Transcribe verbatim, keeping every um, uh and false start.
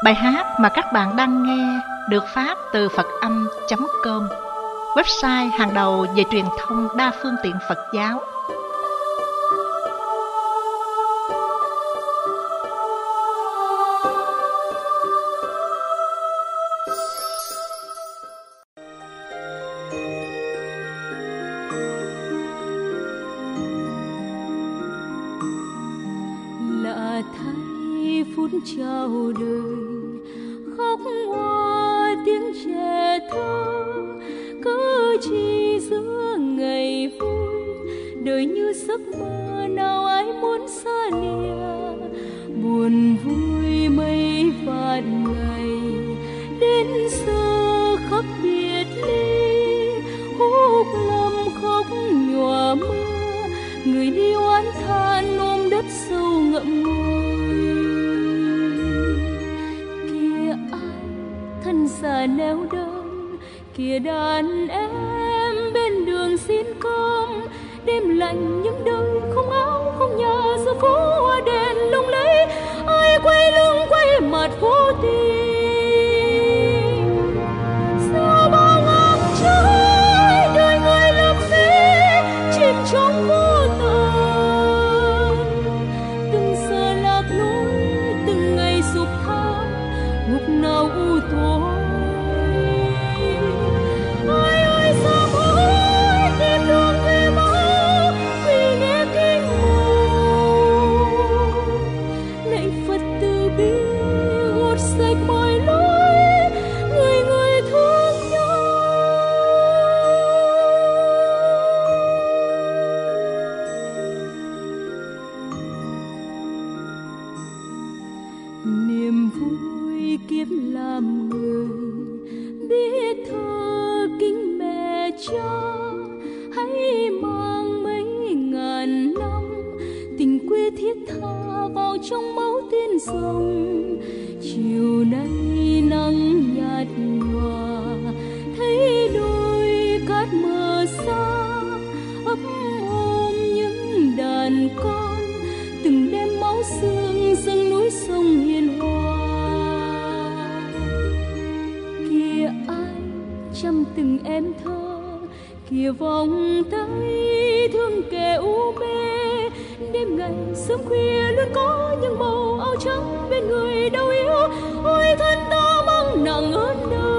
Bài hát mà các bạn đang nghe được phát từ phật âm chấm com, website hàng đầu về truyền thông đa phương tiện Phật giáo. Lạ thay phút chào đời, khóc hoa tiếng trẻ thơ, cứ chỉ giữa ngày vui, đời như giấc mơ nào ai muốn xa lìa. Buồn vui mấy vạn ngày, đến giờ khắc biệt ly, khúc lâm khóc nhòa mưa, người đi oán than ôm đất sâu ngậm ngùi. Kìa ai thân già neo đơn, kìa đàn em bên đường xin cơm, đêm lạnh những đời không áo không nhà, giờ phố hoa đèn lung lấy, ai quay lưng quay mặt vô tình. Sao bao ngàn trái đời người làm gì chìm trong vô tận, từng giờ lạc lối, từng ngày sụp than, ngục nào u tối. Ai ơi sao mỗi tìm đường về mau, vì nghe kinh mầu. Lạy Phật từ bi gột sạch mọi lỗi, người người thương nhau. Niềm vui kiếp làm người, biết thơ kính mẹ cha, hãy mang mấy ngàn năm tình quê thiết tha vào trong máu tiên dòng. Chiều nay nắng nhạt nhòa, thấy đôi cát mờ xa, ấp ôm những đàn con, từng đêm máu xương dâng núi sông hiền hòa. Kìa ai chăm từng em thơ, kìa vòng tay thương kẻ u mê, đêm ngày sớm khuya luôn có những màu áo trắng bên người đau yếu. Ôi thân ta mang nặng hơn đời.